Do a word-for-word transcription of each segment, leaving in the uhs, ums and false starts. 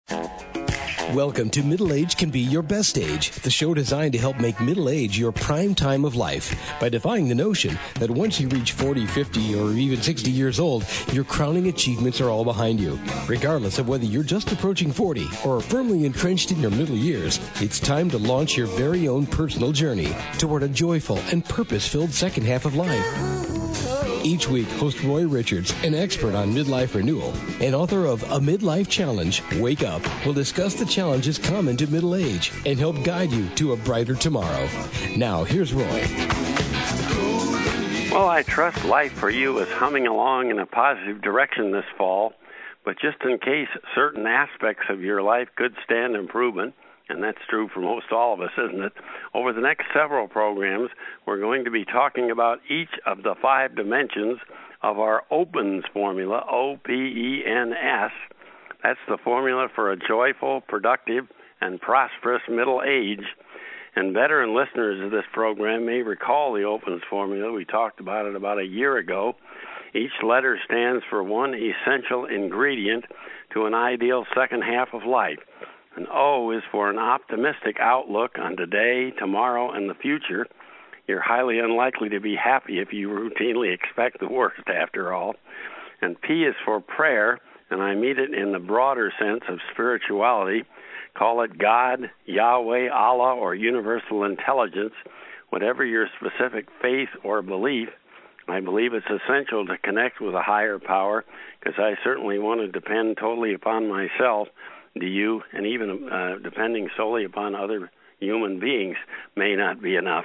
Welcome to Middle Age Can Be Your Best Age, the show designed to help make middle age your prime time of life by defying the notion that once you reach forty, fifty, or even sixty years old, your crowning achievements are all behind you. Regardless of whether you're just approaching forty or firmly entrenched in your middle years, it's time to launch your very own personal journey toward a joyful and purpose-filled second half of life. Each week, host Roy Richards, an expert on midlife renewal and author of A Midlife Challenge, Wake Up, will discuss the challenges common to middle age and help guide you to a brighter tomorrow. Now, here's Roy. Well, I trust life for you is humming along in a positive direction this fall, but just in case certain aspects of your life could stand improvement, and that's true for most all of us, isn't it? Over the next several programs, we're going to be talking about each of the five dimensions of our OPENS formula, O P E N S. That's the formula for a joyful, productive, and prosperous middle age. And veteran listeners of this program may recall the OPENS formula. We talked about it about a year ago. Each letter stands for one essential ingredient to an ideal second half of life. And O is for an optimistic outlook on today, tomorrow, and the future. You're highly unlikely to be happy if you routinely expect the worst, after all. And P is for prayer, and I mean it in the broader sense of spirituality. Call it God, Yahweh, Allah, or universal intelligence, whatever your specific faith or belief. I believe it's essential to connect with a higher power, because I certainly want to depend totally upon myself. Do you? And even uh, depending solely upon other human beings may not be enough.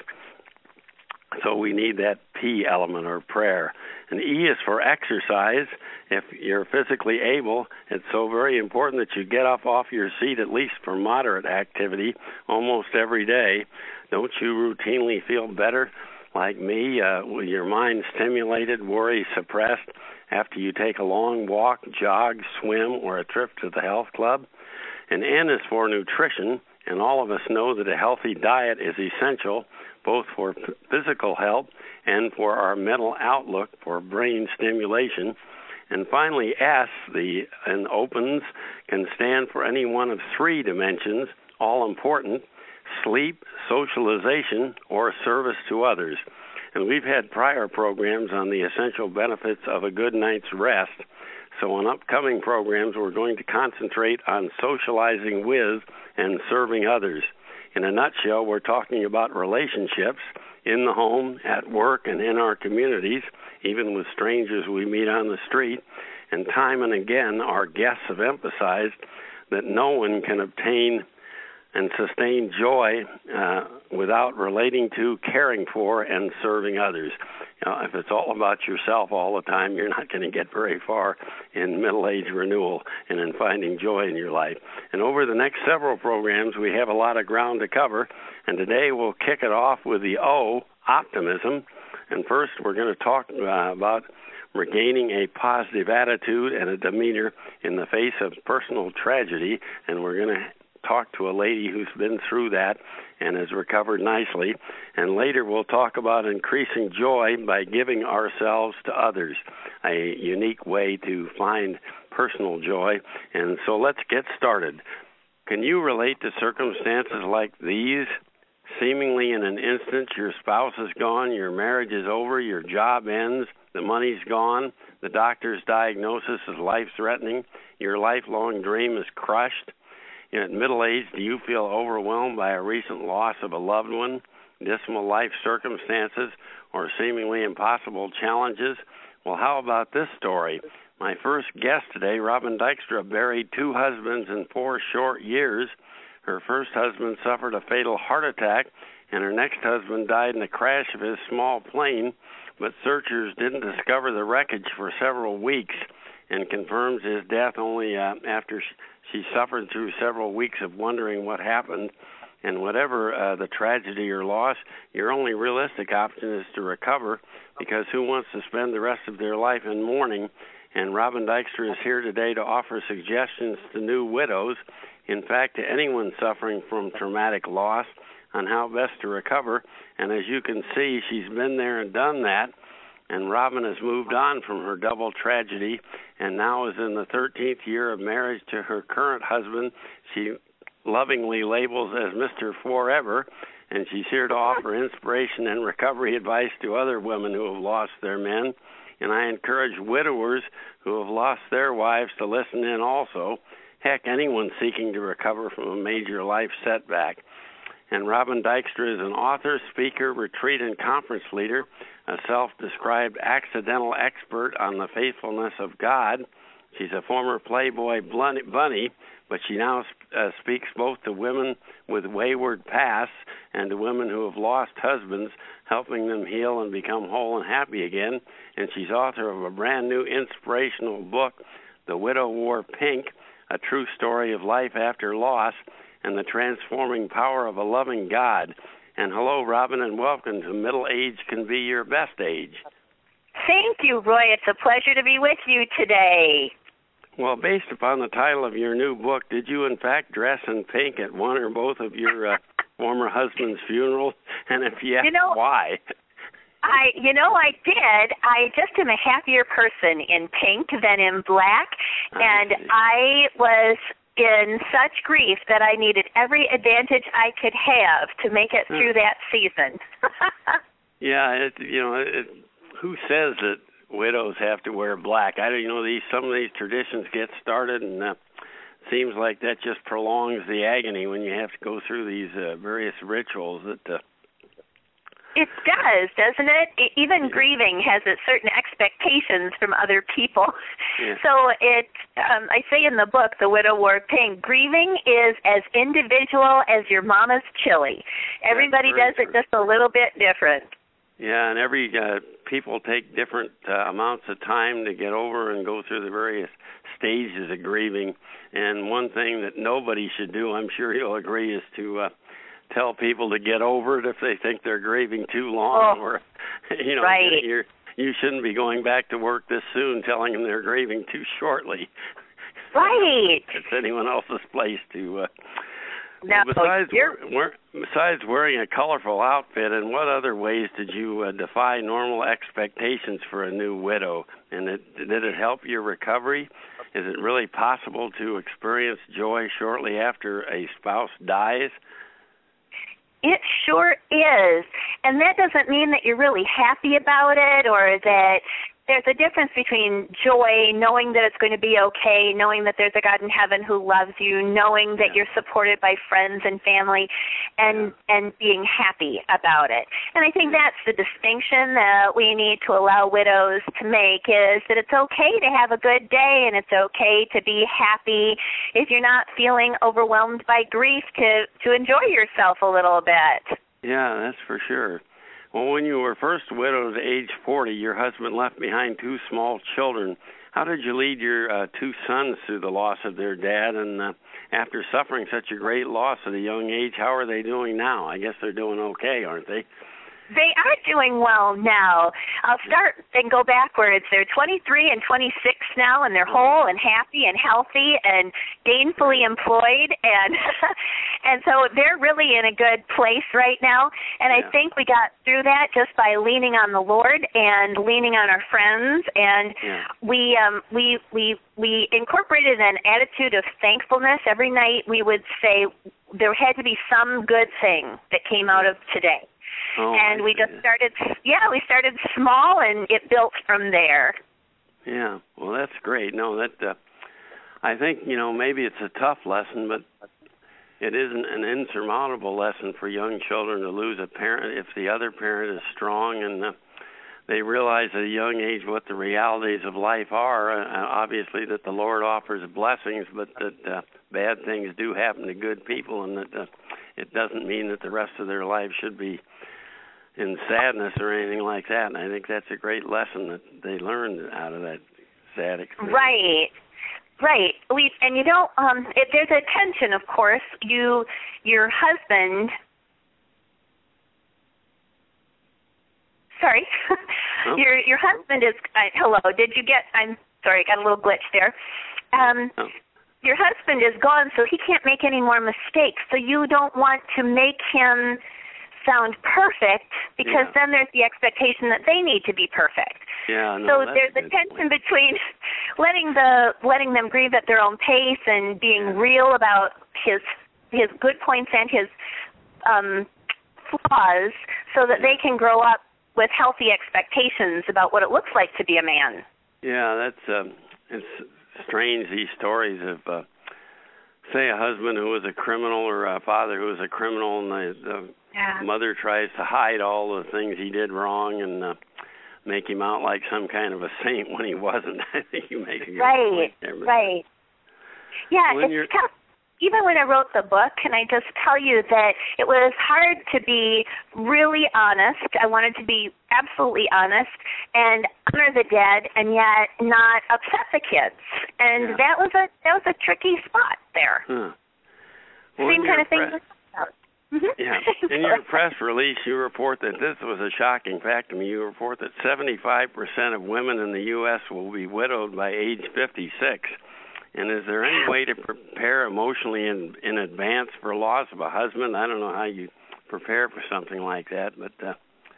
So we need that P element, or prayer. And E is for exercise. If you're physically able, it's so very important that you get up off your seat, at least for moderate activity, almost every day. Don't you routinely feel better, like me, uh, with your mind stimulated, worry suppressed, after you take a long walk, jog, swim, or a trip to the health club? And N is for nutrition, and all of us know that a healthy diet is essential, both for p- physical health and for our mental outlook, for brain stimulation. And finally, S, the and OPENS, can stand for any one of three dimensions, all important: sleep, socialization, or service to others. And we've had prior programs on the essential benefits of a good night's rest. So on upcoming programs, we're going to concentrate on socializing with and serving others. In a nutshell, we're talking about relationships in the home, at work, and in our communities, even with strangers we meet on the street. And time and again, our guests have emphasized that no one can obtain and sustain joy uh, without relating to, caring for, and serving others. You know, if it's all about yourself all the time, you're not going to get very far in middle age renewal and in finding joy in your life. And over the next several programs, we have a lot of ground to cover. And today we'll kick it off with the O, optimism. And first, we're going to talk uh, about regaining a positive attitude and a demeanor in the face of personal tragedy. And we're going to talk to a lady who's been through that and has recovered nicely. And later we'll talk about increasing joy by giving ourselves to others, a unique way to find personal joy. And so let's get started. Can you relate to circumstances like these? Seemingly in an instant, your spouse is gone, your marriage is over, your job ends, the money's gone, the doctor's diagnosis is life-threatening, your lifelong dream is crushed. At middle age, do you feel overwhelmed by a recent loss of a loved one, dismal life circumstances, or seemingly impossible challenges? Well, how about this story? My first guest today, Robin Dykstra, buried two husbands in four short years. Her first husband suffered a fatal heart attack, and her next husband died in a crash of his small plane, but searchers didn't discover the wreckage for several weeks and confirms his death only uh, after she She suffered through several weeks of wondering what happened. And whatever uh, the tragedy or loss, your only realistic option is to recover, because who wants to spend the rest of their life in mourning? And Robin Dykstra is here today to offer suggestions to new widows, in fact, to anyone suffering from traumatic loss, on how best to recover. And as you can see, she's been there and done that. And Robin has moved on from her double tragedy and now is in the thirteenth year of marriage to her current husband. She lovingly labels as Mister Forever, and she's here to offer inspiration and recovery advice to other women who have lost their men. And I encourage widowers who have lost their wives to listen in also. Heck, anyone seeking to recover from a major life setback. And Robin Dykstra is an author, speaker, retreat, and conference leader, a self-described accidental expert on the faithfulness of God. She's a former Playboy bunny, but she now uh, speaks both to women with wayward pasts and to women who have lost husbands, helping them heal and become whole and happy again. And she's author of a brand new inspirational book, The Widow Wore Pink, A True Story of Life After Loss and the Transforming Power of a Loving God. And hello, Robin, and welcome to Middle Age Can Be Your Best Age. Thank you, Roy. It's a pleasure to be with you today. Well, based upon the title of your new book, did you in fact dress in pink at one or both of your uh, former husband's funerals? And if yes, you know, why? I, you know, I did. I just am a happier person in pink than in black, I and see. I was in such grief that I needed every advantage I could have to make it through that season. Yeah, it, you know, it, who says that widows have to wear black? I don't, you know, these some of these traditions get started, and uh, seems like that just prolongs the agony when you have to go through these uh, various rituals. That uh, it does, doesn't it? it even yeah. Grieving has its certain expectations from other people. Yeah. So it, um, I say in the book, The Widow Wore Pink, grieving is as individual as your mama's chili. Everybody does it just a little bit different. Yeah, and every uh, people take different uh, amounts of time to get over and go through the various stages of grieving. And one thing that nobody should do, I'm sure you'll agree, is to uh, tell people to get over it if they think they're grieving too long. Oh, or, you know, right. you're, you shouldn't be going back to work this soon telling them they're grieving too shortly. Right. It's anyone else's place to... Uh, No, well, besides, wear, besides wearing a colorful outfit, in what other ways did you uh, defy normal expectations for a new widow? And it, did it help your recovery? Is it really possible to experience joy shortly after a spouse dies? It sure is. And that doesn't mean that you're really happy about it or that there's a difference between joy, knowing that it's going to be okay, knowing that there's a God in heaven who loves you, knowing that yeah. you're supported by friends and family, and yeah. and being happy about it. And I think that's the distinction that we need to allow widows to make, is that it's okay to have a good day and it's okay to be happy if you're not feeling overwhelmed by grief, to, to enjoy yourself a little bit. Yeah, that's for sure. Well, when you were first widowed at age forty, your husband left behind two small children. How did you lead your uh, two sons through the loss of their dad? And uh, after suffering such a great loss at a young age, how are they doing now? I guess they're doing okay, aren't they? They are doing well now. I'll start and go backwards. They're twenty-three and twenty-six now, and they're whole and happy and healthy and gainfully employed, and and so they're really in a good place right now. And yeah. I think we got through that just by leaning on the Lord and leaning on our friends, and yeah. we um we we we incorporated an attitude of thankfulness. Every night we would say there had to be some good thing that came out of today. Oh, and we just started, yeah, we started small, and it built from there. Yeah, well, that's great. No, that uh, I think, you know, maybe it's a tough lesson, but it isn't an insurmountable lesson for young children to lose a parent if the other parent is strong and uh, they realize at a young age what the realities of life are. Uh, obviously that the Lord offers blessings, but that uh, bad things do happen to good people, and that uh, it doesn't mean that the rest of their life should be in sadness or anything like that. And I think that's a great lesson that they learned out of that sad experience. Right. Right. We and you don't. Um, it, there's a tension, of course. You, your husband. Sorry, oh. your your husband is. Uh, hello. Did you get? I'm sorry. Got a little glitch there. Um, oh. Your husband is gone, so he can't make any more mistakes. So you don't want to make him sound perfect, because yeah. then there's the expectation that they need to be perfect. Yeah, no, so that's there's a a tension point. between letting the letting them grieve at their own pace and being real about his his good points and his um, flaws, so that they can grow up with healthy expectations about what it looks like to be a man. Yeah, that's um, it's strange, these stories of, uh, say, a husband who was a criminal or a father who was a criminal, and the, the yeah. mother tries to hide all the things he did wrong and uh, make him out like some kind of a saint when he wasn't. I think you make a good right, point there. Right, Yeah, when it's tough. Even when I wrote the book, can I just tell you that it was hard to be really honest. I wanted to be absolutely honest and honor the dead, and yet not upset the kids. And yeah. that was a that was a tricky spot there. Huh. Well, Same kind of thing. Pre- yeah. In your press release, you report that this was a shocking fact to me. You report that seventy-five percent of women in the U S will be widowed by age fifty-six. And is there any way to prepare emotionally in in advance for loss of a husband? I don't know how you prepare for something like that, but uh,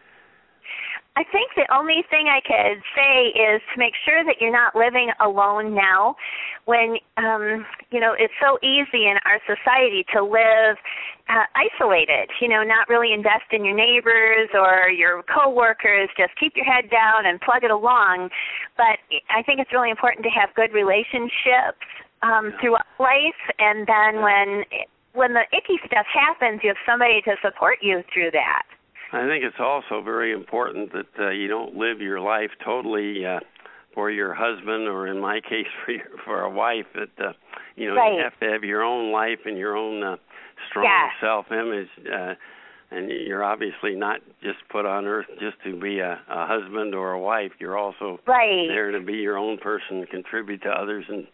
I think the only thing I could say is to make sure that you're not living alone now. When um, you know, it's so easy in our society to live uh, isolated. You know, not really invest in your neighbors or your coworkers. Just keep your head down and plug it along. But I think it's really important to have good relationships um, yeah. throughout life, and then when when the icky stuff happens, you have somebody to support you through that. I think it's also very important that uh, you don't live your life totally uh, for your husband, or in my case, for your, for a wife. That uh, you know, right. you have to have your own life and your own uh, strong yeah. self-image, uh, and you're obviously not just put on earth just to be a, a husband or a wife. You're also right. there to be your own person, contribute to others, and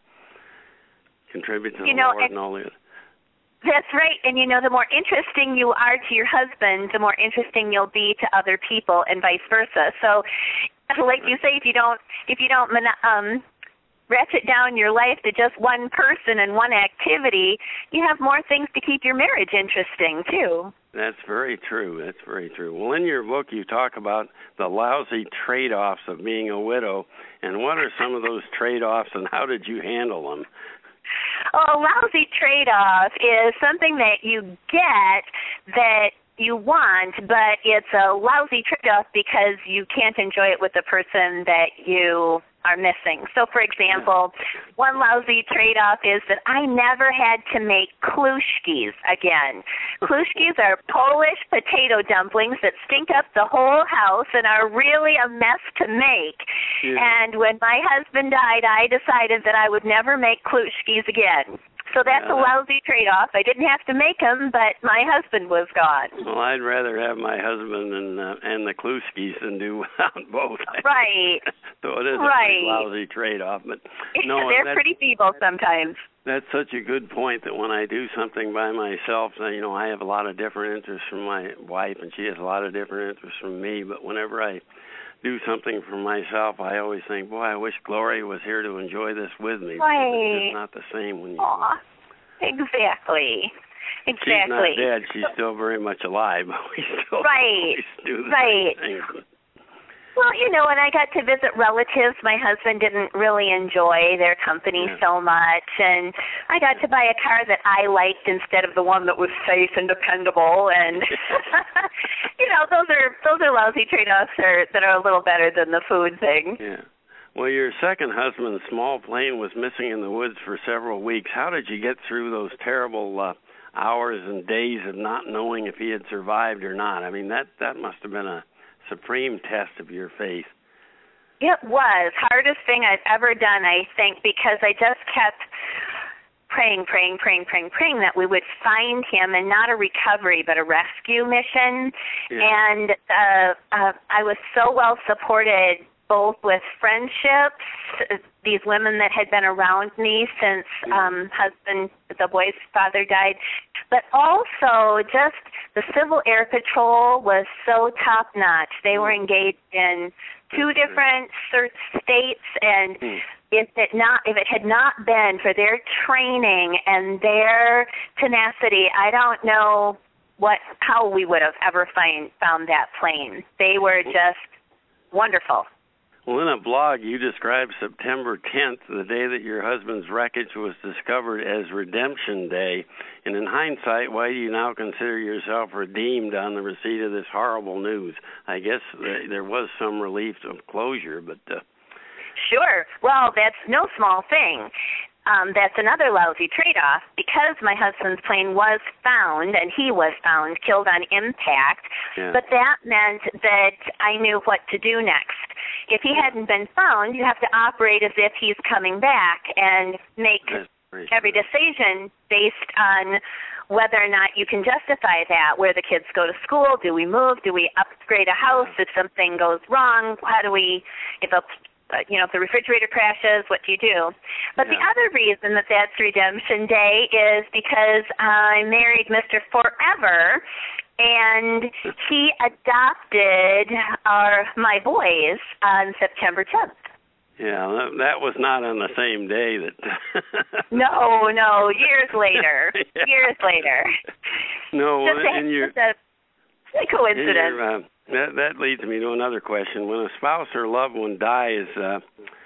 contribute to you the know, Lord and all the. That's right. And, you know, the more interesting you are to your husband, the more interesting you'll be to other people, and vice versa. So, like you say, if you don't, if you don't um, ratchet down your life to just one person and one activity, you have more things to keep your marriage interesting, too. That's very true. That's very true. Well, in your book, you talk about the lousy trade-offs of being a widow. And what are some of those trade-offs, and how did you handle them? Oh, a lousy trade-off is something that you get that you want, but it's a lousy trade-off because you can't enjoy it with the person that you are missing. So, for example, one lousy trade-off is that I never had to make kluskis again. Kluskis are Polish potato dumplings that stink up the whole house and are really a mess to make. Yeah. And when my husband died, I decided that I would never make kluskis again. So that's yeah, a lousy trade-off. I didn't have to make them, but my husband was gone. Well, I'd rather have my husband and uh, and the Kluskis than do without both. Right. So it is right. a lousy trade-off. But no, they're pretty feeble sometimes. That's such a good point that when I do something by myself, you know, I have a lot of different interests from my wife, and she has a lot of different interests from me. But whenever I do something for myself, I always think, boy, I wish Gloria was here to enjoy this with me. Right. It's just not the same when you. Aw, exactly. Exactly. She's not dead. She's still very much alive. But we still right. always do the right. same thing. Well, you know, when I got to visit relatives, my husband didn't really enjoy their company yeah. so much, and I got to buy a car that I liked instead of the one that was safe and dependable, and you know, those are those are lousy trade-offs are, that are a little better than the food thing. Yeah. Well, your second husband's small plane was missing in the woods for several weeks. How did you get through those terrible uh, hours and days of not knowing if he had survived or not? I mean, that that must have been a supreme test of your faith. It was. Hardest thing I've ever done, I think, because I just kept praying, praying, praying, praying, praying that we would find him, and not a recovery, but a rescue mission. Yeah. And uh, uh, I was so well supported both with friendships, these women that had been around me since um, husband, the boy's father died, but also just the Civil Air Patrol was so top-notch. They were engaged in two different states, and if it not if it had not been for their training and their tenacity, I don't know what how we would have ever find, found that plane. They were just wonderful. Well, in a blog, you described September tenth, the day that your husband's wreckage was discovered, as Redemption Day. And in hindsight, why do you now consider yourself redeemed on the receipt of this horrible news? I guess there was some relief of closure, but... Uh... Sure. Well, that's no small thing. Um, that's another lousy trade-off. Because my husband's plane was found, and he was found killed on impact, yeah. but that meant that I knew what to do next. If he hadn't been found, you have to operate as if he's coming back and make every decision based on whether or not you can justify that, where the kids go to school, do we move, do we upgrade a house, if something goes wrong, how do we, if a you know, if the refrigerator crashes, what do you do? But yeah. the other reason that that's Redemption Day is because I married Mister Forever, and he adopted our my boys on September tenth. Yeah, that was not on the same day that... no, no, years later. yeah. Years later. No, just a, in your... Just a coincidence. In your, uh, That, that leads me to another question. When a spouse or loved one dies, uh,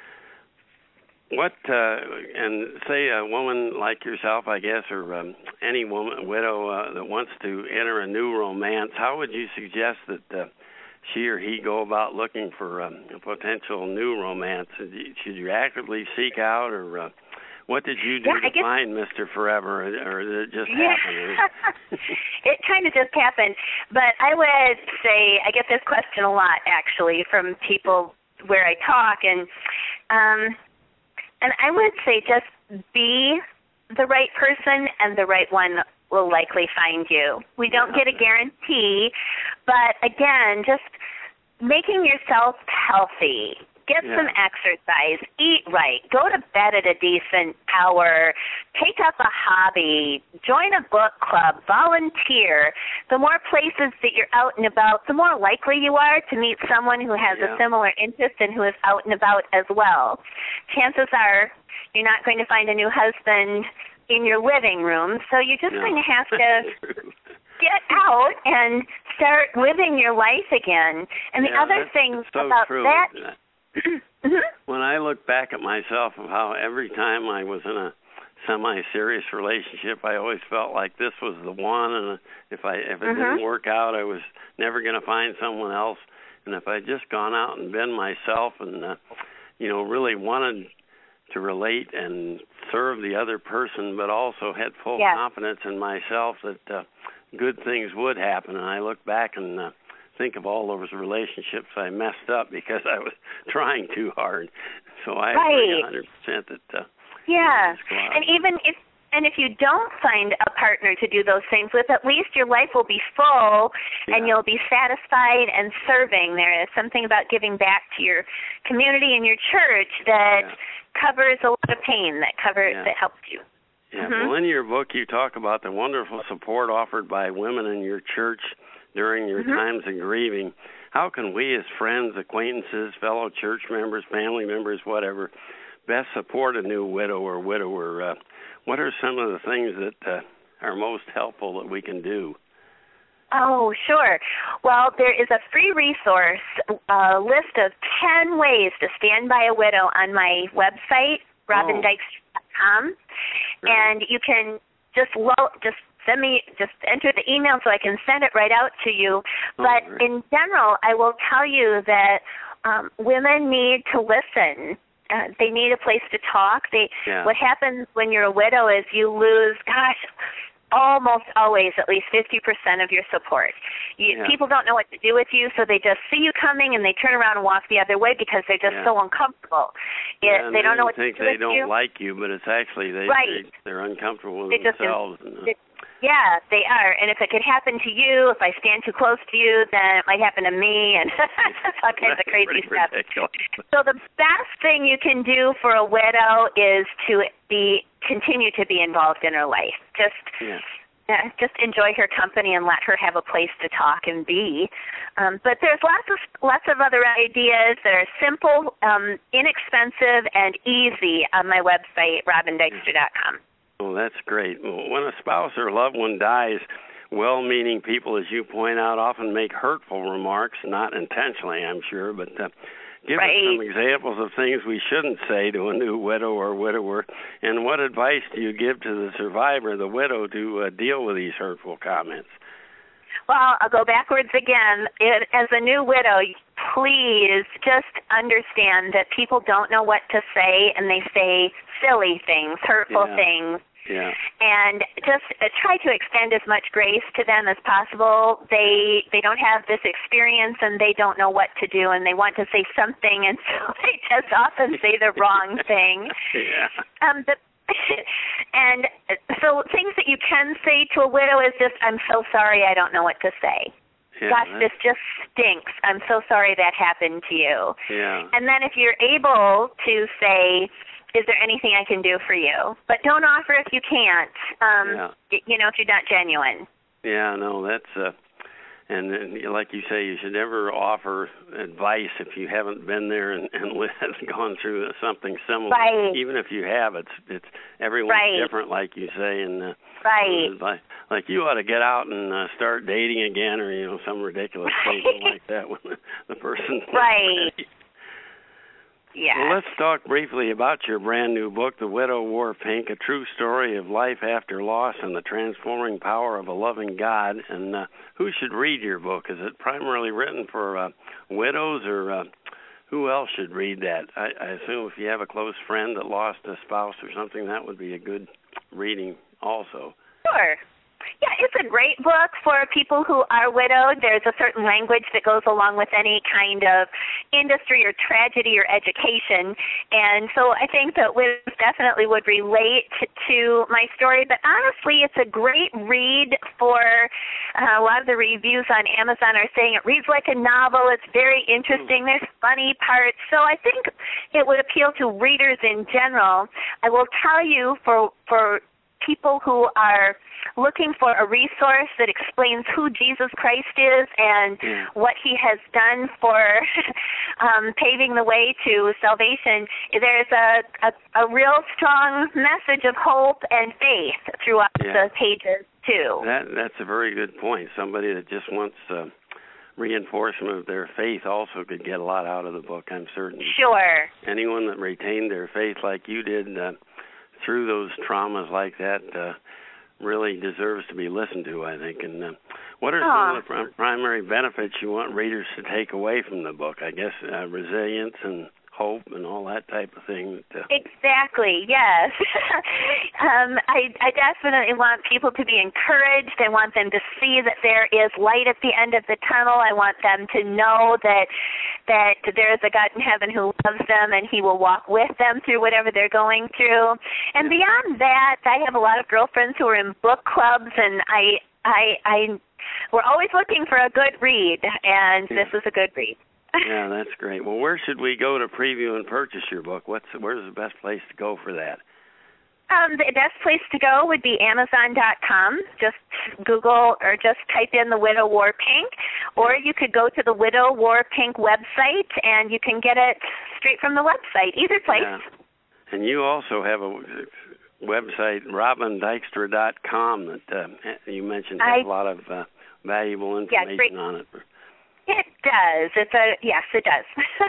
what, uh, and say a woman like yourself, I guess, or um, any woman, widow uh, that wants to enter a new romance, how would you suggest that uh, she or he go about looking for um, a potential new romance? Should you actively seek out, or uh, what did you do yeah, to guess, find Mister Forever, or did it just yeah. happen? It kind of just happened. But I would say, I get this question a lot, actually, from people where I talk, and um, and I would say just be the right person, and the right one will likely find you. We don't get a guarantee, but again, just making yourself healthy. Get yeah. some exercise, eat right, go to bed at a decent hour, take up a hobby, join a book club, volunteer. The more places that you're out and about, the more likely you are to meet someone who has yeah. a similar interest and who is out and about as well. Chances are you're not going to find a new husband in your living room, so you're just no. going to have to get out and start living your life again. And the yeah, other thing so about true. that... When I look back at myself of how every time I was in a semi-serious relationship, I always felt like this was the one, and if I if it mm-hmm. didn't work out, I was never going to find someone else. And if I'd just gone out and been myself, and uh, you know, really wanted to relate and serve the other person, but also had full yes. confidence in myself that uh, good things would happen. And I look back and uh, think of all those relationships I messed up because I was trying too hard. So I right. agree one hundred percent that uh, yeah, and even if and if you don't find a partner to do those things with, at least your life will be full yeah. and you'll be satisfied and serving. There is something about giving back to your community and your church that yeah. covers a lot of pain, that covers yeah. that helps you. Yeah. Mm-hmm. Well, in your book, you talk about the wonderful support offered by women in your church during your mm-hmm. times of grieving. How can we as friends, acquaintances, fellow church members, family members, whatever, best support a new widow or widower? Uh, what are some of the things that uh, are most helpful that we can do? Oh, sure. Well, there is a free resource, a list of ten ways to stand by a widow on my website, robin dykstra dot com, Right. and you can just lo- just send me, just enter the email so I can send it right out to you. But right. in general, I will tell you that um, women need to listen. Uh, they need a place to talk. They, yeah. What happens when you're a widow is you lose, gosh, almost always at least fifty percent of your support. You, yeah. People don't know what to do with you, so they just see you coming and they turn around and walk the other way because they're just yeah. so uncomfortable. It, yeah, they don't know what think to do they with don't you. like you, but it's actually they, right. they they're uncomfortable they with just, themselves. And, uh, they, yeah, they are. And if it could happen to you, if I stand too close to you, then it might happen to me, and all kinds of crazy stuff. Ridiculous. So the best thing you can do for a widow is to be continue to be involved in her life. Just. Yeah. Yeah, just enjoy her company and let her have a place to talk and be. Um, but there's lots of lots of other ideas that are simple, um, inexpensive, and easy on my website, robin dykstra dot com. Well, that's great. When a spouse or loved one dies, well-meaning people, as you point out, often make hurtful remarks, not intentionally, I'm sure, but uh, Give right. us some examples of things we shouldn't say to a new widow or widower, and what advice do you give to the survivor, the widow, to uh, deal with these hurtful comments? Well, I'll go backwards again. It, as a new widow, please just understand that people don't know what to say, and they say silly things, hurtful yeah. things. Yeah. And just uh, try to extend as much grace to them as possible. They they don't have this experience, and they don't know what to do, and they want to say something, and so they just often say the wrong thing. Yeah. Um, but and so things that you can say to a widow is just, I'm so sorry, I don't know what to say. Yeah, Gosh, this just stinks. I'm so sorry that happened to you. Yeah. And then if you're able to say, is there anything I can do for you? But don't offer if you can't, um, yeah. you know, if you're not genuine. Yeah, no, that's, uh, and, and like you say, you should never offer advice if you haven't been there and, and gone through something similar. Right. Even if you have, it's it's everyone's right. different, like you say, and uh, right. like like you ought to get out and uh, start dating again, or you know, some ridiculous right. thing like that when the, the person. Right. Yeah. Well, let's talk briefly about your brand new book, The Widow Wore Pink, a true story of life after loss and the transforming power of a loving God. And uh, who should read your book? Is it primarily written for uh, widows, or uh, who else should read that? I, I assume if you have a close friend that lost a spouse or something, that would be a good reading also. Sure. Yeah, it's a great book for people who are widowed. There's a certain language that goes along with any kind of industry or tragedy or education. And so I think that widows definitely would relate to my story. But honestly, it's a great read for uh, a lot of the reviews on Amazon are saying it reads like a novel. It's very interesting. There's funny parts. So I think it would appeal to readers in general. I will tell you, for for people who are looking for a resource that explains who Jesus Christ is and yeah. what he has done for um, paving the way to salvation, there's a, a, a real strong message of hope and faith throughout yeah. the pages, too. That That's a very good point. Somebody that just wants uh, reinforcement of their faith also could get a lot out of the book, I'm certain. Sure. Anyone that retained their faith like you did uh, through those traumas like that uh, really deserves to be listened to, I think. And uh, what are Aww. some of the prim- primary benefits you want readers to take away from the book? I guess uh, resilience and hope and all that type of thing. That, uh, exactly, yes. um, I, I definitely want people to be encouraged. I want them to see that there is light at the end of the tunnel. I want them to know that that there is a God in heaven who loves them, and he will walk with them through whatever they're going through. And beyond that, I have a lot of girlfriends who are in book clubs, and I, I, I, we're always looking for a good read, and yeah. this is a good read. Yeah, that's great. Well, where should we go to preview and purchase your book? What's where's the best place to go for that? Um, the best place to go would be Amazon dot com. Just Google or just type in The Widow Wore Pink, or you could go to the Widow Wore Pink website, and you can get it straight from the website. Either place. Yeah. And you also have a website, Robin Dykstra dot com, that uh, you mentioned has I, a lot of uh, valuable information yeah, on it. It does. It's a yes, it does.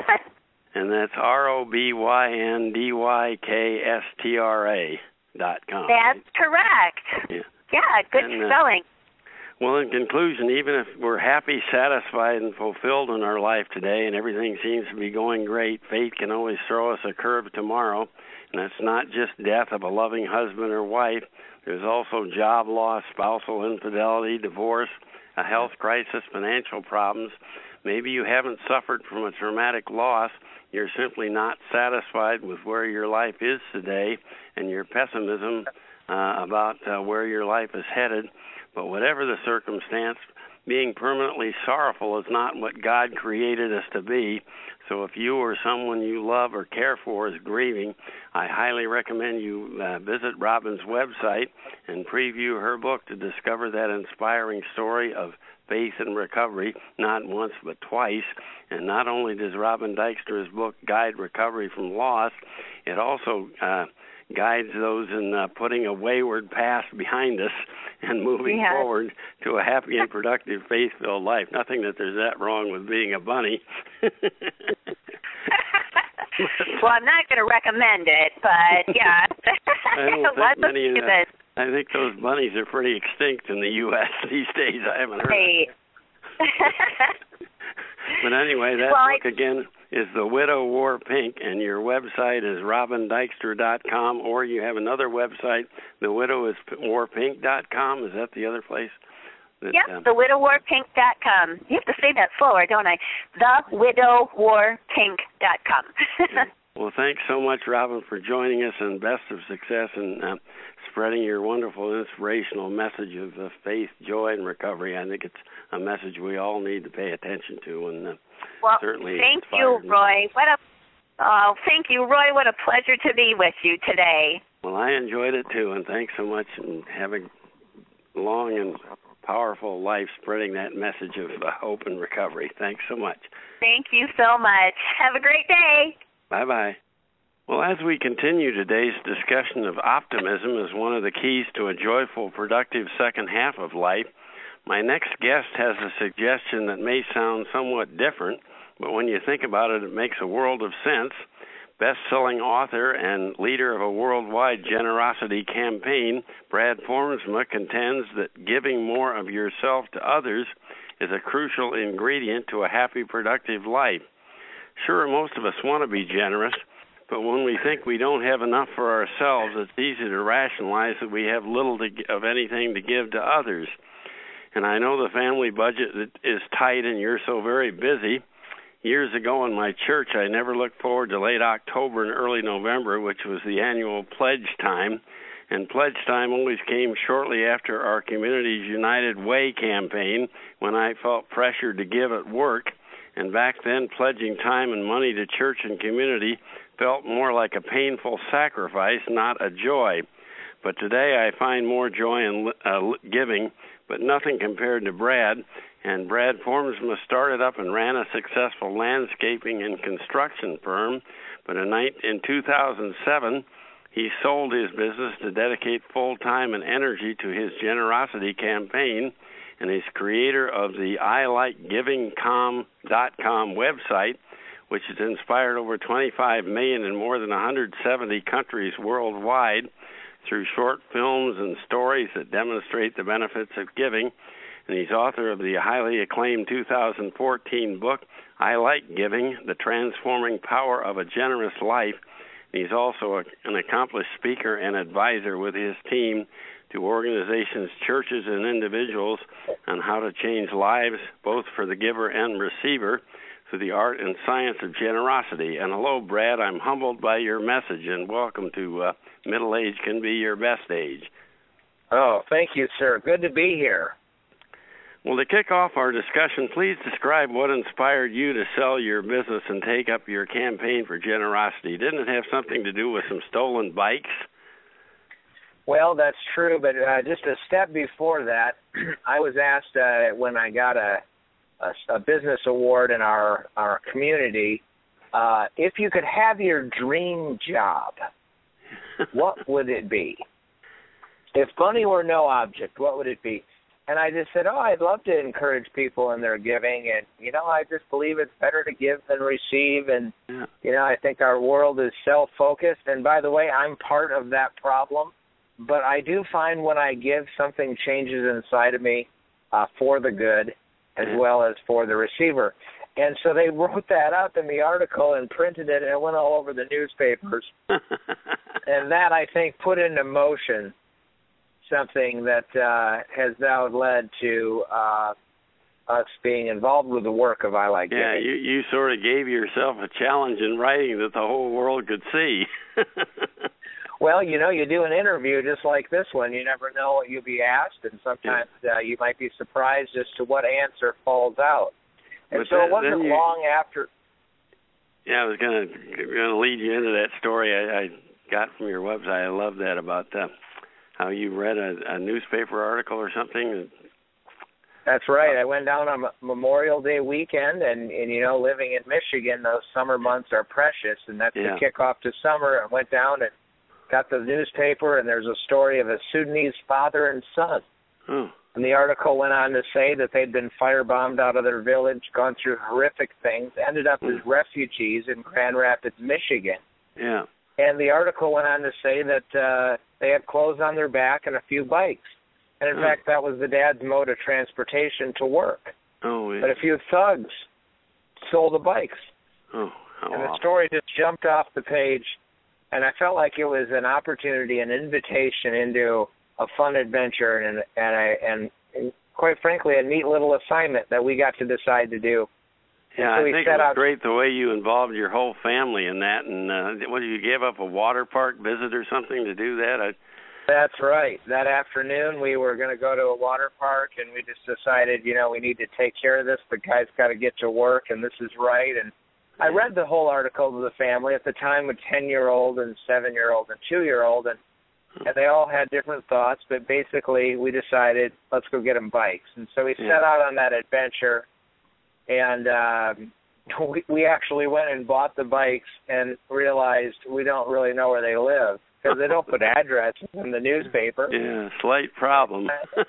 And that's R O B Y N D Y K S T R A dot com. That's right? correct. Yeah. Yeah, good and, uh, spelling. Well, in conclusion, even if we're happy, satisfied, and fulfilled in our life today, and everything seems to be going great, fate can always throw us a curve tomorrow. And that's not just death of a loving husband or wife. There's also job loss, spousal infidelity, divorce, a health crisis, financial problems. Maybe you haven't suffered from a traumatic loss. You're simply not satisfied with where your life is today, and your pessimism uh, about uh, where your life is headed. But whatever the circumstance, being permanently sorrowful is not what God created us to be. So if you or someone you love or care for is grieving, I highly recommend you uh, visit Robin's website and preview her book to discover that inspiring story of faith and recovery, not once but twice. And not only does Robin Dykstra's book guide recovery from loss, it also uh, guides those in uh, putting a wayward past behind us and moving yeah. forward to a happy and productive, faith-filled life. Nothing that there's that wrong with being a bunny. Well, I'm not going to recommend it, but yeah. I don't think many of the, I think those bunnies are pretty extinct in the U S these days. I haven't heard. Right. But anyway, that well, book I, again is The Widow Wore Pink, and your website is robin dykstra dot com, or you have another website, the widow wore pink dot com. Is that the other place? That, yep, um, the widow wore pink dot com. You have to say that slower, don't I? the widow wore pink dot com. yeah. Well, thanks so much, Robin, for joining us, and best of success in uh, spreading your wonderful, inspirational message of uh, faith, joy, and recovery. I think it's a message we all need to pay attention to, and uh, well, certainly thank you, Roy. What a oh, thank you, Roy. What a pleasure to be with you today. Well, I enjoyed it too, and thanks so much, and have a long and powerful life spreading that message of uh, hope and recovery. Thanks so much. Thank you so much. Have a great day. Bye-bye. Well, as we continue today's discussion of optimism as one of the keys to a joyful, productive second half of life, my next guest has a suggestion that may sound somewhat different, but when you think about it, it makes a world of sense. Best-selling author and leader of a worldwide generosity campaign, Brad Formsma contends that giving more of yourself to others is a crucial ingredient to a happy, productive life. Sure, most of us want to be generous, but when we think we don't have enough for ourselves, it's easy to rationalize that we have little to, of anything to give to others. And I know the family budget is tight and you're so very busy. Years ago in my church, I never looked forward to late October and early November, which was the annual pledge time. And pledge time always came shortly after our community's United Way campaign, when I felt pressured to give at work. And back then, pledging time and money to church and community felt more like a painful sacrifice, not a joy. But today I find more joy in uh, giving, but nothing compared to Brad. And Brad Formsma started up and ran a successful landscaping and construction firm. But in, in two thousand seven, he sold his business to dedicate full time and energy to his generosity campaign. And he's creator of the I Like Giving Com dot com website, which has inspired over twenty-five million in more than one hundred seventy countries worldwide through short films and stories that demonstrate the benefits of giving. And he's author of the highly acclaimed two thousand fourteen book, I Like Giving, The Transforming Power of a Generous Life. And he's also a, an accomplished speaker and advisor with his team to organizations, churches, and individuals on how to change lives, both for the giver and receiver, through the art and science of generosity. And hello, Brad. I'm humbled by your message, and welcome to uh, Middle Age Can Be Your Best Age. Oh, thank you, sir. Good to be here. Well, to kick off our discussion, please describe what inspired you to sell your business and take up your campaign for generosity. Didn't it have something to do with some stolen bikes? Well, that's true, but uh, just a step before that, I was asked uh, when I got a, a, a business award in our, our community, uh, if you could have your dream job, what would it be? If money were no object, what would it be? And I just said, oh, I'd love to encourage people in their giving. And, you know, I just believe it's better to give than receive. And, yeah. you know, I think our world is self-focused. And, by the way, I'm part of that problem. But I do find when I give, something changes inside of me uh, for the good as yeah. well as for the receiver. And so they wrote that up in the article and printed it, and it went all over the newspapers. And that, I think, put into motion something that uh, has now led to uh, us being involved with the work of I Like Giving. Yeah, you, you sort of gave yourself a challenge in writing that the whole world could see. Well, you know, you do an interview just like this one. You never know what you'll be asked, and sometimes yeah. uh, you might be surprised as to what answer falls out. And but so that, it wasn't you, long after. Yeah, I was going to lead you into that story I, I got from your website. I love that about uh, how you read a, a newspaper article or something. That's right. I went down on Memorial Day weekend, and, and, you know, living in Michigan, those summer months are precious, and that's yeah. the kickoff to summer. I went down and got the newspaper, and there's a story of a Sudanese father and son. Oh. And the article went on to say that they'd been firebombed out of their village, gone through horrific things, ended up as refugees in Grand Rapids, Michigan. Yeah. And the article went on to say that uh, they had clothes on their back and a few bikes. And, in oh. fact, that was the dad's mode of transportation to work. Oh, yeah. But a few thugs stole the bikes. Oh, how And the awful. story just jumped off the page, and I felt like it was an opportunity, an invitation into a fun adventure and, and, a, and, and, quite frankly, a neat little assignment that we got to decide to do. Yeah, so I we think set it was out great the way you involved your whole family in that. And uh, what, you gave up a water park visit or something to do that? I... That's right. That afternoon, we were going to go to a water park, and we just decided, you know, we need to take care of this. The guy's got to get to work, and this is right. And I read the whole article to the family at the time with ten-year-old and seven-year-old and two-year-old, and, and they all had different thoughts. But basically, we decided, let's go get them bikes. And so we Yeah. set out on that adventure, and um, we, we actually went and bought the bikes and realized we don't really know where they live because they don't put addresses in the newspaper. Yeah, slight problem.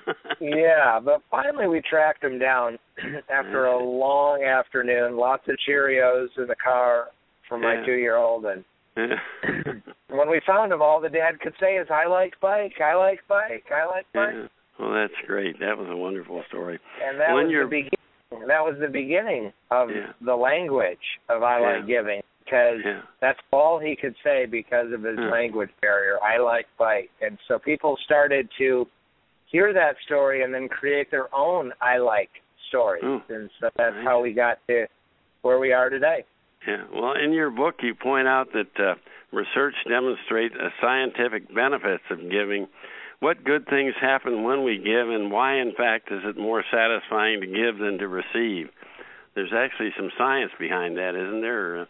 Yeah, but finally we tracked them down after a long afternoon, lots of Cheerios in the car for my Yeah. two-year-old. And Yeah. when we found them, all the dad could say is, I like bike, I like bike, I like bike. Yeah. Well, that's great. That was a wonderful story. And that When was you're... the beginning. That was the beginning of Yeah. the language of I Yeah. like giving, because Yeah. that's all he could say because of his Yeah. language barrier. I like bike. And so people started to hear that story and then create their own I like stories. Oh, and so that's nice. how we got to where we are today. Yeah. Well, in your book, you point out that uh, research demonstrates uh, scientific benefits of giving. What good things happen when we give, and why, in fact, is it more satisfying to give than to receive? There's actually some science behind that, isn't there?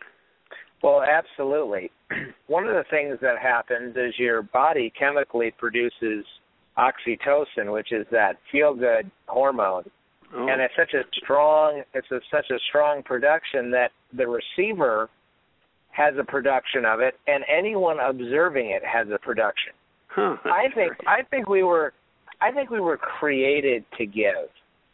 Well, absolutely. One of the things that happens is your body chemically produces oxytocin, which is that feel-good hormone. Oh. And it's such a strong, it's a, such a strong production that the receiver has a production of it, and anyone observing it has a production. Huh, I think great. I think we were I think we were created to give,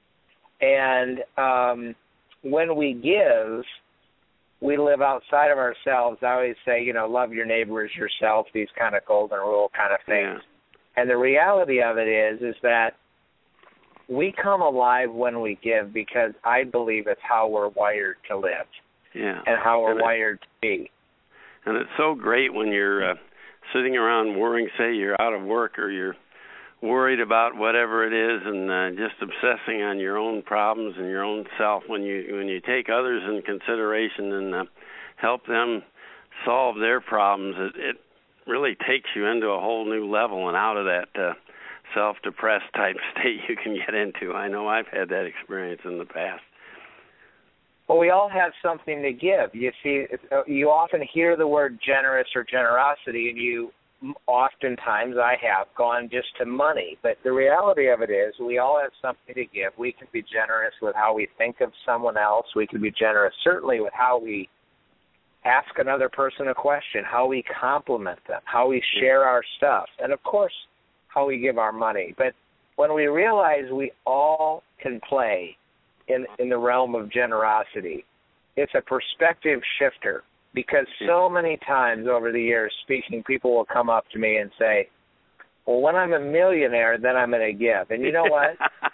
and um, when we give, we live outside of ourselves. I always say, you know, love your neighbor as yourself. These kind of golden rule kind of things. Yeah. And the reality of it is, is that we come alive when we give because I believe it's how we're wired to live, Yeah. and how we're and it, wired to be. And it's so great when you're uh, sitting around worrying, say you're out of work or you're worried about whatever it is, and uh, just obsessing on your own problems and your own self. When you when you take others in consideration and uh, help them solve their problems, it, it really takes you into a whole new level and out of that uh, self-depressed type state you can get into. I know I've had that experience in the past. Well, we all have something to give. You see, you often hear the word generous or generosity, and you oftentimes, I have, gone just to money. But the reality of it is we all have something to give. We can be generous with how we think of someone else. We can be generous certainly with how we ask another person a question, how we compliment them, how we share our stuff, and, of course, how we give our money. But when we realize we all can play in, in the realm of generosity, it's a perspective shifter, because so many times over the years, speaking, people will come up to me and say, well, when I'm a millionaire, then I'm going to give. And you know what?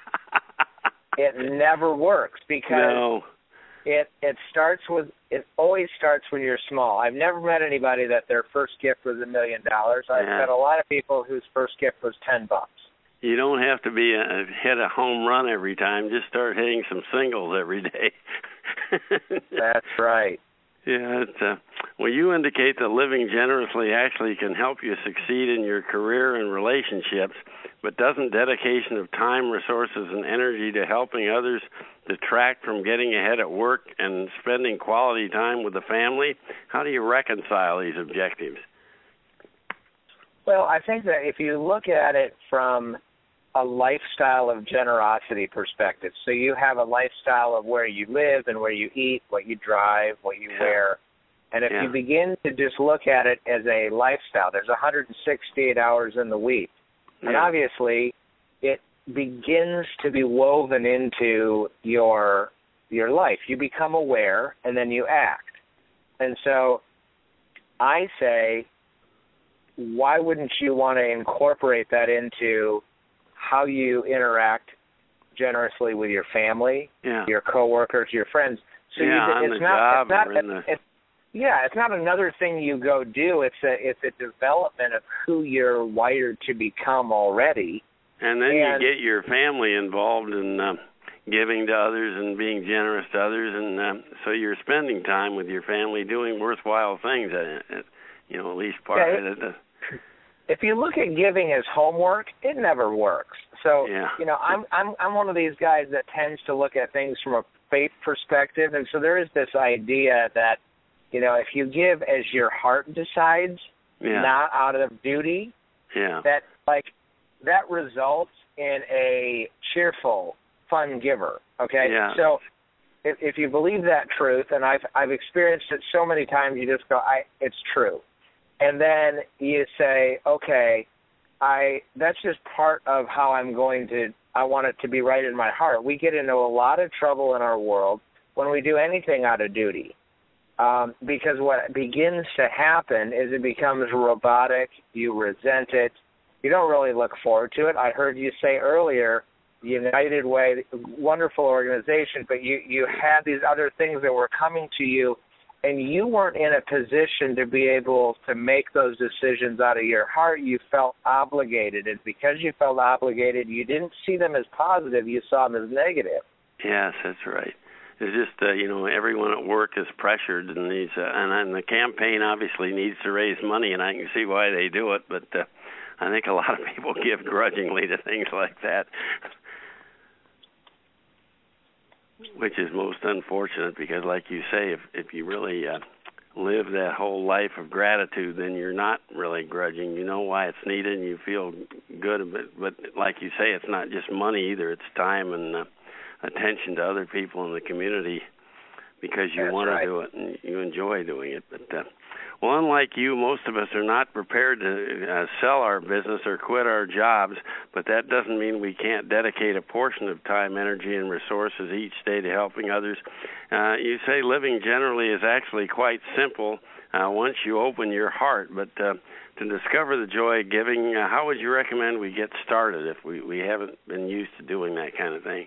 It never works, because no. it it starts with, it always starts when you're small. I've never met anybody that their first gift was a million dollars. I've Yeah. met a lot of people whose first gift was ten bucks. You don't have to be a, hit a home run every time. Just start hitting some singles every day. That's right. Yeah, it's, uh, well, you indicate that living generously actually can help you succeed in your career and relationships, but doesn't dedication of time, resources, and energy to helping others detract from getting ahead at work and spending quality time with the family? How do you reconcile these objectives? Well, I think that if you look at it from a lifestyle of generosity perspective, so you have a lifestyle of where you live and where you eat, what you drive, what you Yeah. wear, and if Yeah. you begin to just look at it as a lifestyle, there's one hundred sixty-eight hours in the week, and Yeah. obviously it begins to be woven into your your life. You become aware, and then you act. And so I say, why wouldn't you want to incorporate that into how you interact generously with your family, yeah. your coworkers, your friends? So yeah, you, on it's the not, job it's not, or in the... it's, yeah, it's not another thing you go do. It's a it's a development of who you're wired to become already. And then and, you get your family involved in uh, giving to others and being generous to others, and uh, so you're spending time with your family doing worthwhile things. Uh, you know, at least part yeah, of it. If you look at giving as homework, it never works. So, yeah. you know, I'm I'm I'm one of these guys that tends to look at things from a faith perspective, and so there is this idea that, you know, if you give as your heart decides, yeah. not out of duty, yeah. that like that results in a cheerful, fun giver. Okay, yeah. so if, if you believe that truth, and I've I've experienced it so many times, you just go, I it's true. And then you say, okay, I that's just part of how I'm going to, I want it to be right in my heart. We get into a lot of trouble in our world when we do anything out of duty, um, because what begins to happen is it becomes robotic, you resent it, you don't really look forward to it. I heard you say earlier, United Way, wonderful organization, but you, you had these other things that were coming to you, and you weren't in a position to be able to make those decisions out of your heart. You felt obligated. And because you felt obligated, you didn't see them as positive. You saw them as negative. Yes, that's right. It's just, uh, you know, everyone at work is pressured, and, these, uh, and, and the campaign obviously needs to raise money, and I can see why they do it. But uh, I think a lot of people give grudgingly to things like that, which is most unfortunate because, like you say, if if you really uh, live that whole life of gratitude, then you're not really grudging. You know why it's needed, and you feel good. But, but like you say, it's not just money either. It's time and uh, attention to other people in the community because you want right. to do it and you enjoy doing it. But uh, well, unlike you, most of us are not prepared to uh, sell our business or quit our jobs, but that doesn't mean we can't dedicate a portion of time, energy, and resources each day to helping others. Uh, you say living generally is actually quite simple uh, once you open your heart, but uh, to discover the joy of giving, uh, how would you recommend we get started if we, we haven't been used to doing that kind of thing?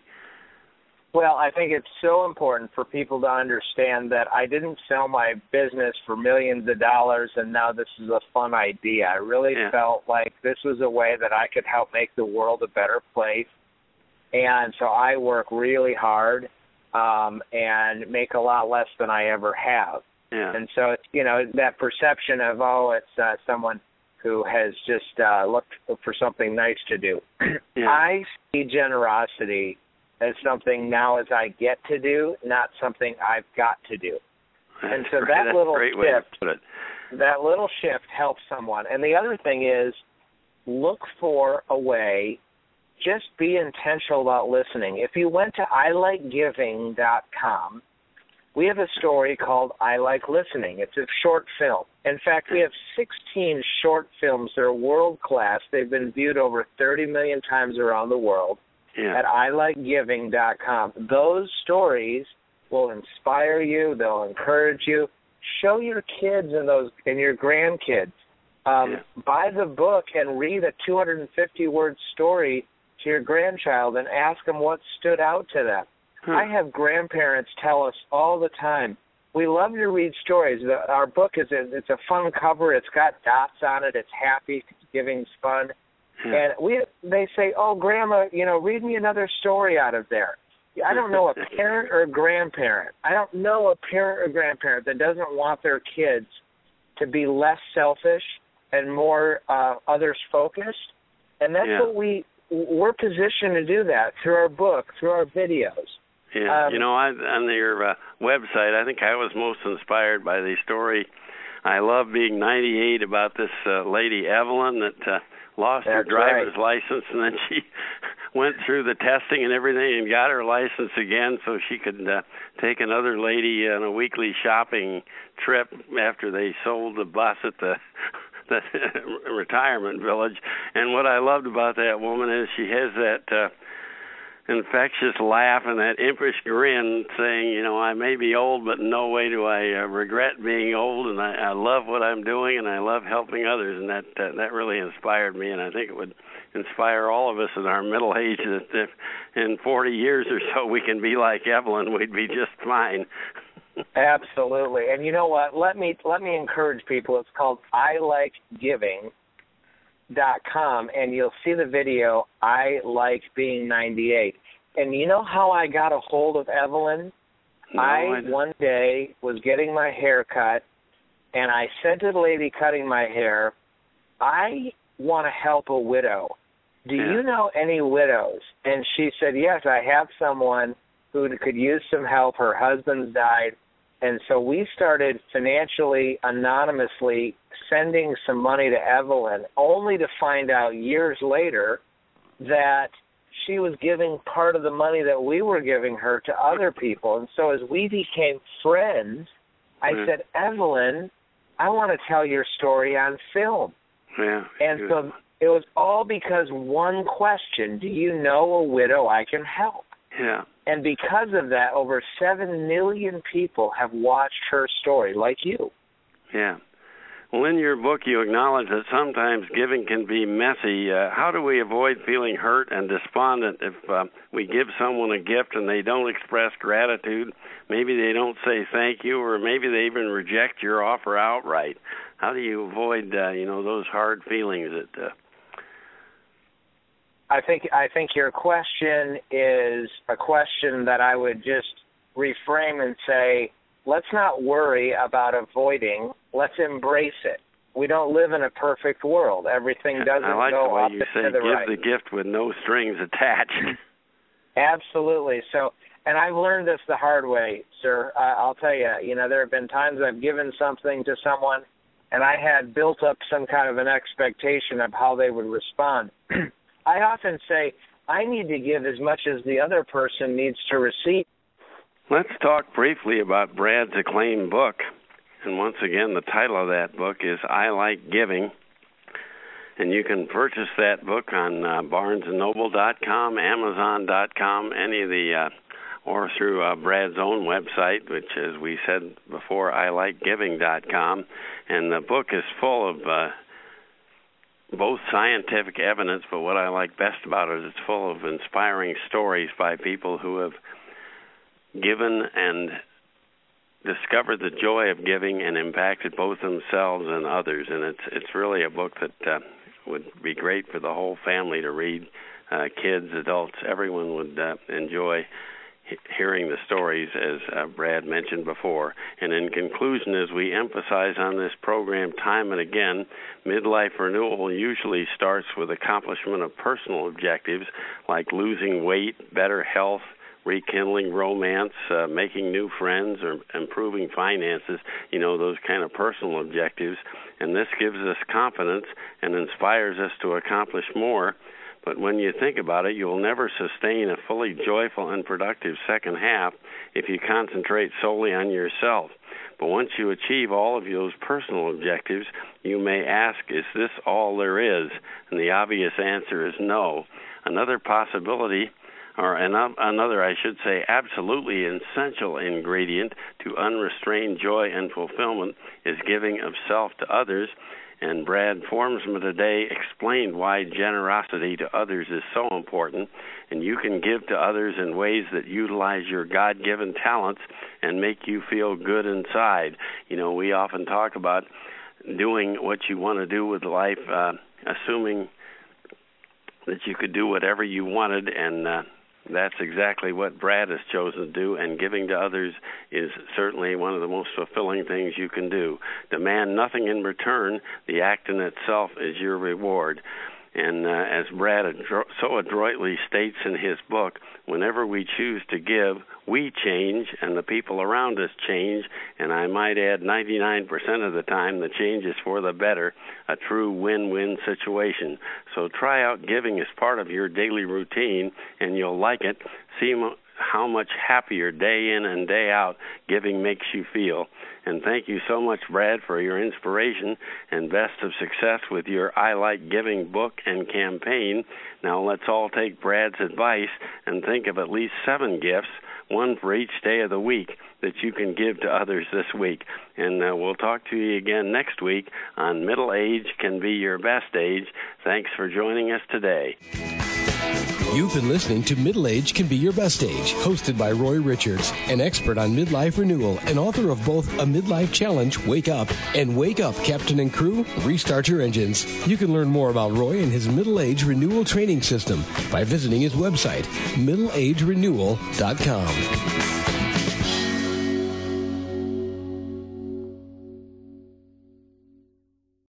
Well, I think it's so important for people to understand that I didn't sell my business for millions of dollars and now this is a fun idea. I really yeah. felt like this was a way that I could help make the world a better place. And so I work really hard um, and make a lot less than I ever have. Yeah. And so, it's, you know, that perception of, oh, it's uh, someone who has just uh, looked for something nice to do. yeah. I see generosity as something now as I get to do, not something I've got to do. That's and so great. that That's little a great way shift, to put it. that little shift helps someone. And the other thing is, look for a way, just be intentional about listening. If you went to I like giving dot com, we have a story called I Like Listening. It's a short film. In fact, we have sixteen short films that are world-class. They've been viewed over thirty million times around the world. Yeah. At I like giving dot com. Those stories will inspire you. They'll encourage you. Show your kids and those and your grandkids. Um, yeah. Buy the book and read a two hundred fifty word story to your grandchild and ask them what stood out to them. Huh. I have grandparents tell us all the time, we love to read stories. The, our book is a, it's a fun cover. It's got dots on it. It's happy. Giving's fun. And we, they say, oh, Grandma, you know, read me another story out of there. I don't know a parent or a grandparent. I don't know a parent or grandparent that doesn't want their kids to be less selfish and more uh, others-focused. And that's yeah. what we, we're positioned to do that through our book, through our videos. Yeah, um, you know, I, on your uh, website, I think I was most inspired by the story. I love being ninety-eight about this uh, lady, Evelyn, that uh, lost her driver's right. license, and then she went through the testing and everything and got her license again so she could uh, take another lady on a weekly shopping trip after they sold the bus at the the retirement village. And what I loved about that woman is she has that uh, infectious laugh and that impish grin saying, you know, I may be old, but in no way do I uh, regret being old, and I, I love what I'm doing, and I love helping others, and that uh, that really inspired me, and I think it would inspire all of us in our middle age that if in forty years or so we can be like Evelyn, we'd be just fine. Absolutely. And you know what? Let me let me encourage people. It's called I Like Giving dot com, and you'll see the video, I Like Being ninety-eight. And you know how I got a hold of Evelyn? No, I, I one day, was getting my hair cut, and I said to the lady cutting my hair, I want to help a widow. Do yeah. you know any widows? And she said, yes, I have someone who could use some help. Her husband's died. And so we started financially, anonymously sending some money to Evelyn, only to find out years later that she was giving part of the money that we were giving her to other people. And so as we became friends, I yeah. said, Evelyn, I want to tell your story on film. Yeah. And yeah. so it was all because one question, do you know a widow I can help? Yeah. And because of that, over seven million people have watched her story, like you. Yeah. Well, in your book, you acknowledge that sometimes giving can be messy. Uh, how do we avoid feeling hurt and despondent if uh, we give someone a gift and they don't express gratitude? Maybe they don't say thank you, or maybe they even reject your offer outright. How do you avoid, uh, you know, those hard feelings that... Uh, I think I think your question is a question that I would just reframe and say, let's not worry about avoiding. Let's embrace it. We don't live in a perfect world. Everything doesn't I like go the way up you and say to the give right. the gift with no strings attached. Absolutely. So, and I've learned this the hard way, sir. Uh, I'll tell you, you know, there have been times I've given something to someone and I had built up some kind of an expectation of how they would respond. I often say, I need to give as much as the other person needs to receive. Let's talk briefly about Brad's acclaimed book. And once again, the title of that book is I Like Giving. And you can purchase that book on uh, barnes and noble dot com, amazon dot com, any of the, uh, or through uh, Brad's own website, which, as we said before, I like giving dot com. And the book is full of uh, both scientific evidence, but what I like best about it is it's full of inspiring stories by people who have given and discovered the joy of giving and impacted both themselves and others. And it's it's really a book that uh, would be great for the whole family to read. Uh, kids, adults, everyone would uh, enjoy hearing the stories, as uh, Brad mentioned before. And in conclusion, as we emphasize on this program time and again, midlife renewal usually starts with accomplishment of personal objectives like losing weight, better health, rekindling romance, uh, making new friends, or improving finances, you know, those kind of personal objectives. And this gives us confidence and inspires us to accomplish more. But when you think about it, you'll never sustain a fully joyful and productive second half if you concentrate solely on yourself. But once you achieve all of those personal objectives, you may ask, is this all there is? And the obvious answer is no. Another possibility, or another, I should say, absolutely essential ingredient to unrestrained joy and fulfillment is giving of self to others. And Brad Formsma today explained why generosity to others is so important, and you can give to others in ways that utilize your God-given talents and make you feel good inside. You know, we often talk about doing what you want to do with life, uh, assuming that you could do whatever you wanted, and uh, that's exactly what Brad has chosen to do, and giving to others is certainly one of the most fulfilling things you can do. Demand nothing in return. The act in itself is your reward. And uh, as Brad adro- so adroitly states in his book, whenever we choose to give, we change, and the people around us change. And I might add, ninety-nine percent of the time, the change is for the better, a true win-win situation. So try out giving as part of your daily routine, and you'll like it. See, how much happier day in and day out giving makes you feel. And thank you so much, Brad, for your inspiration, and best of success with your I Like Giving book and campaign. Now let's all take Brad's advice and think of at least seven gifts, one for each day of the week, that you can give to others this week. And uh, we'll talk to you again next week on Middle Age Can Be Your Best Age. Thanks for joining us today. You've been listening to Middle Age Can Be Your Best Age, hosted by Roy Richards, an expert on midlife renewal and author of both A Midlife Challenge, Wake Up, and Wake Up, Captain and Crew, Restart Your Engines. You can learn more about Roy and his Middle Age Renewal Training System by visiting his website, middle age renewal dot com.